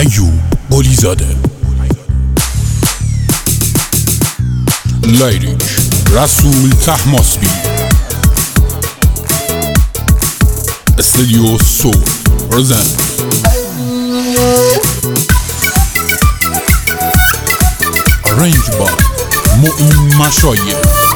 ایوب قلی زاده. لیریک رسول طهماسبی. استودیو سول پرزنت. arranged by معین مشایخ.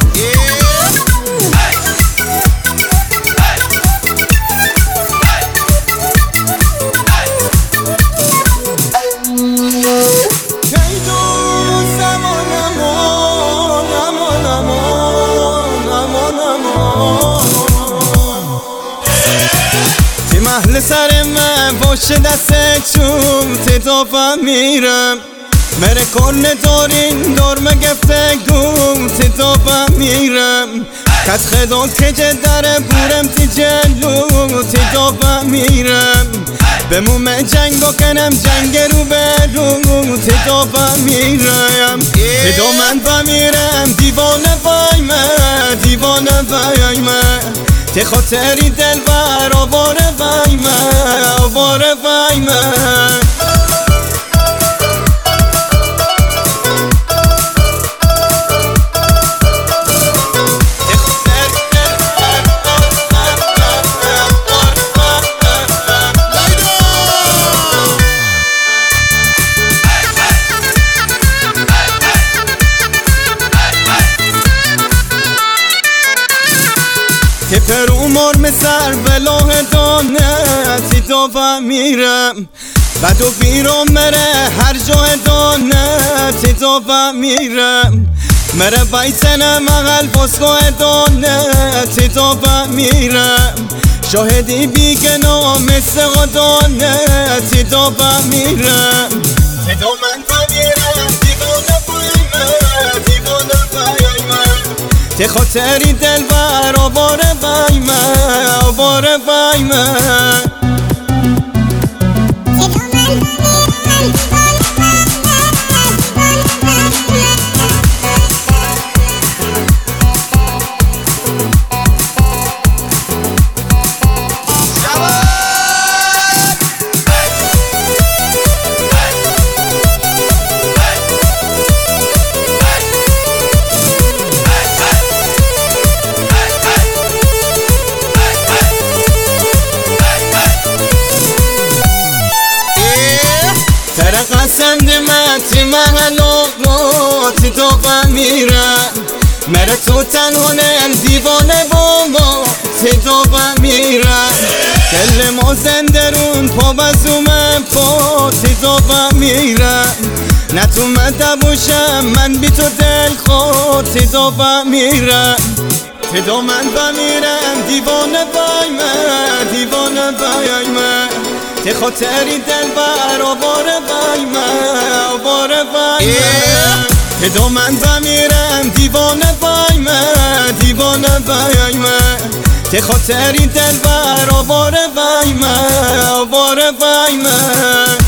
محل سر من باشه دست چون تدافم میرم مره کنه دارین دار مگفته گون تدافم میرم کس خدات که جدره بورم تی جلو تدافم میرم بموم جنگ بکنم جنگ رو برو تدافم میرم تدا من بمیرم دیوانه وای من دیوانه وای من ته خاطری دل بر آواره وای من آواره وای من که پر عمر مسر بلاه دانه تی دافم میرم بد و بیرام مره هر جا دانه تی دافم میرم مره بیتنم اقل باسگاه دانه تی دافم میرم شاهدی بیگنا مثل غدانه تی دافم میرم تدا من بمیرم دیوانه بایمه دیوانه بایمه ته خاطری دل بر آواره وای من آواره وای من قسند من تی محل آقا تی دافم میرم مره تو تنهانم دیوانه بابا تی دافم میرم دل ما زندرون پا بزومم پا تی دافم میرم نه تو مده باشم من بی تو دل خود تی دافم میرم تدا من بمیرم دیوانه بای من دیوانه بای من ته خاطری دل بر آواره وای من آواره وای من تدا من بمیرم دیوانه وای من دیوانه وای من ته خاطری دل بر آواره وای من آواره وای من